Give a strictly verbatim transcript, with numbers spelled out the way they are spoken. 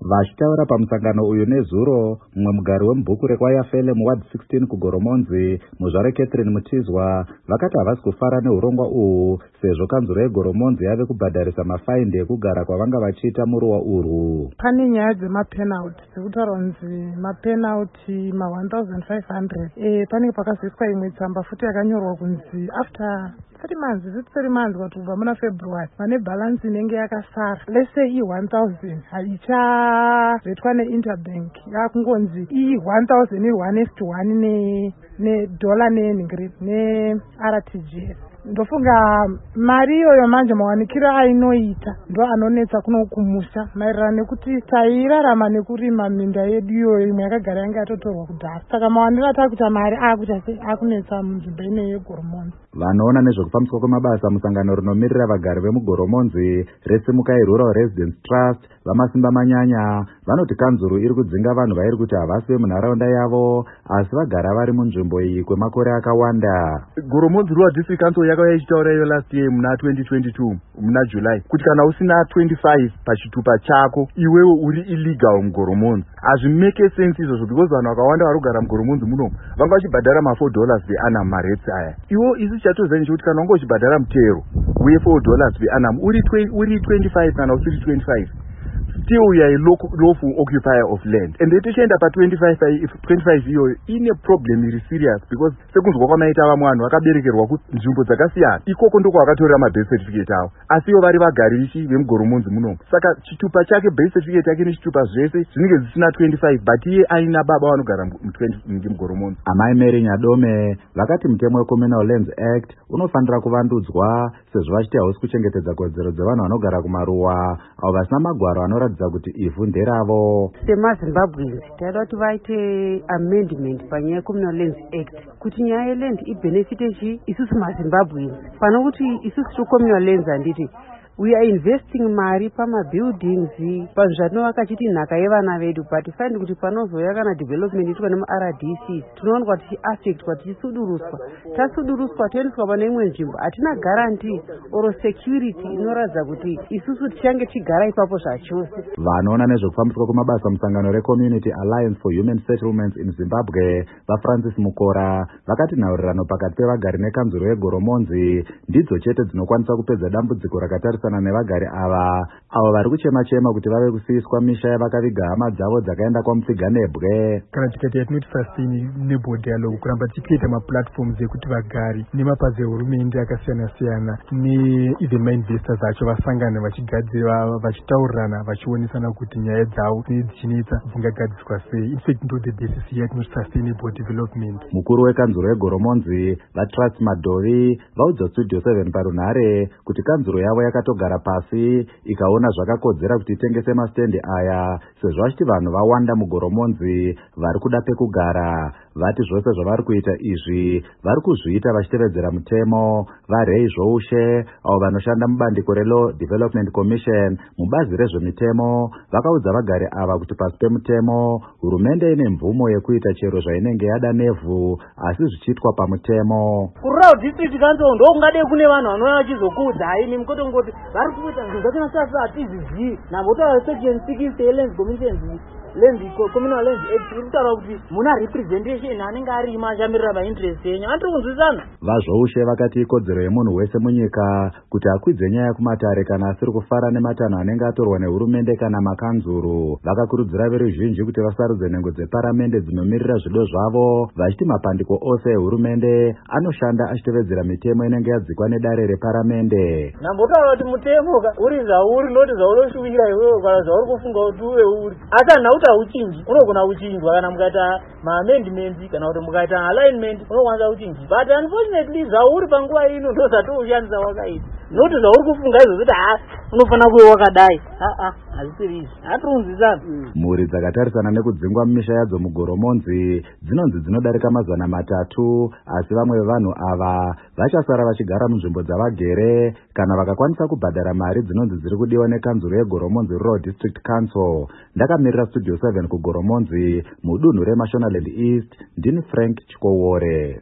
Vachitaura pamusangano uyu nezuro, mumwe mugari wemubhuku rekwayafele muward sixteen kugoromonzi, muzvare Catherine Mutizwa, vakati havasi kufara neurongwa uhu sezvo kanzuro yegoromonzi yave kubhadharisa mafaindi ekugara kwavanga vachiita muruwa urwu. Pane nyaya dzemapenalty dzekutaura kunzi mapenalty ma one thousand five hundred. Eh, pane pakazoiswa imwe tsamba futi yakanyorwa kunzi after thirty months, is it thirty months kuti kubva muna February vane balance inenge yakasara. Let's say i one thousand haichavetwa neinterbank, yakungonzi i one thousand iri one is to one ne ne dollar nenhingiri ne R T G S. Ndofunga mari iyoyo manje mawanikiro ainoita ndo anonetsa kuno kumusha maererano nekuti tairarama nekurima minda yedu iyoyo imwe yakagara yanga yatotorwa kudhara. Saka mawaniro atakuita mari akuita sei akunetsa munzvimbo ineyi yegoromonzi. Vanoona nezvekufambiswa kwemabasa musangano rinomirira vagari vemugoromonzi reSimukai Rural Residence Trust vamasimba manyanya vanoti kanzuro iri kudzinga vanhu vairi kuti havasi vemunharaunda yavo asi vagara vari munzvimbo iyi kwemakore akawanda. Goromonzi Rural District Council yakauya ichitaura iyo last year muna twenty twenty-two muna July kuti kana usina twenty-five pachitupa chako iwewe uri illegal mugoromonzi. Hazvimake sense izvozvo because vanhu vakawanda vari kugara mugoromonzi muno vanga vachibhadhara ma four dollars veanam mareps aya. Iwo isi chatoziva nechekuti kana wanga uchibhadhara mutero we four dollars veanam uri uri twenty-five kana usiri twenty-five still we are a lawful occupier of land. And the tichenda pa twenty-five twenty-five iyo ine problem iri serious because sekunzwa kwamaita vamwe vanhu vakaberekerwa kunzvimbo dzakasiyana ikoko ndoko vakatorera mabirth certificate avo asi ivo vari vagarishi vemugoromonzi muno. Saka chitupa chake birth certificate yake nechitupa zvese zvinenge zvisina twenty-five but iye aina baba vanogara mugoromonzi. Amai Mary Nyadome vakati mutemo weCommunal Lands Act unofanira kuvandudzwa sezvo vachiti hausi kuchengetedza kodzero dzevanhu vanogara kumaruwa avo vasina magwaro anoratidza kuti ivhu nderavo. SemaZimbabweans taida kuti vaite amendment panyaya yeCommunal Lands Act kuti nyaya yeland ibenefite chi isusu maZimbabweans pano kuti isusu toCommunal Lands handiti we are investing mari pamabuildings panhu zvatinova chiti nhaka yevana vedu but find kuti panozouya kana development itwa nemu-R D Cs tinoona kuti tichiaffectwa tichisuduruswa tasuduruswa toendeswa pane imwe nzvimbo hatina guarantee or security inoratidza kuti isusu tichange tigara ipapo zvachose. Vanoona nezvekufambiswa kwemabasa musangano reCommunity Alliance for Human Settlements in Zimbabwe vaFrancis Mukora vakati nhaurirano pakati pevagari nekanzuro yegoromonzi ndidzo chete dzinokwanisa kupedza dambudziko rakatarisa nevagari ava avo vari kuchema-chema kuti vave kusiyiswa misha yavakaviga hama dzavo dzakaenda kwamupfiga nebwe. Kana tikati yatinoti sustain neighbor dialogue kuramba tichiita maplatforms ekuti vagari nemapazi ehurumende akasiyana-siyana ne-even mainvestors acho vasangane vachigadzira vachitaurirana vachionesana kuti nyaya dzavo dzichinetsa dzingagadziswa sei. Infact ndo the basis yatinoti sustainable development. Mukuru wekanzuro yegoromonzi vaTrust Madovi vaudza Studio seven parunhare kuti kanzuro yavo yakatogara pasi ikaona zvakakodzera kuti itengese mastendi aya sezvo vachiti vanhu vawanda mugoromonzi vari kuda pekugara. Vati zvose zvavari kuita izvi vari kuzviita vachitevedzera mutemo. VaRay Zvoushe avo vanoshanda mubandiko reLaw Development Commission mubazi rezvemitemo vakaudza vagari ava kuti pasi pemutemo hurumende ine mvumo yekuita chero zvainenge yada nevhu asi zvichiitwa pamutemo. Rural District Council ndo kungadei kune vanhu vanouya vachizokuudza haini mukotongoti vari kuita zvinhu zvakana sasa hatizizivi nambotaura section sixty yeLands Commission Land Communal Lands Act iri kutaura kuti muna representation anenge arimo achamirira mainterest yenyu andiri kunzwisana. VaZvoushe vakati ikodzero yemunhu wese munyika kuti akwidze nyaya kumatare kana asiri kufara nematanho anenge atorwa nehurumende kana makanzuro. Vakakurudzira veruzhinji kuti vasarudze nhengo dzeparamende dzinomirira zvido zvavo vachiti mapandiko ose ehurumende anoshanda achitevedzera mitemo inenge yadzikwa nedare reparamende. Nambotaura kuti mutemo uri zvauri noti zvaunoshuvira iwewe kana zvauri kufunga kuti uve uri asi nhauti hauchinji unogona kuchinjwa kana mukaita maamendment kana kuti mukaita alignment unokwanisa kuchinji but unfortunately zvauri panguva ino ndo zvatoushandisa wakaita noti zvauri kufunga izvo kuti ha unofanira kuve wakadai aa hazvisiri izvi hatiri kunzwisana. Mhuri dzakatarisana nekudzingwa mumisha yadzo mugoromonzi dzinonzi dzinodarika mazana matatu asi vamwe vevanhu ava vachasara vachigara munzvimbo dzavagere kana vakakwanisa kubhadhara mari dzinonzi dziri kudiwa nekanzuro yegoromonzi Rural District Council. Ndakamirira Studio seven kugoromonzi mudunhu reMashonaland East ndini Frank Chikowore.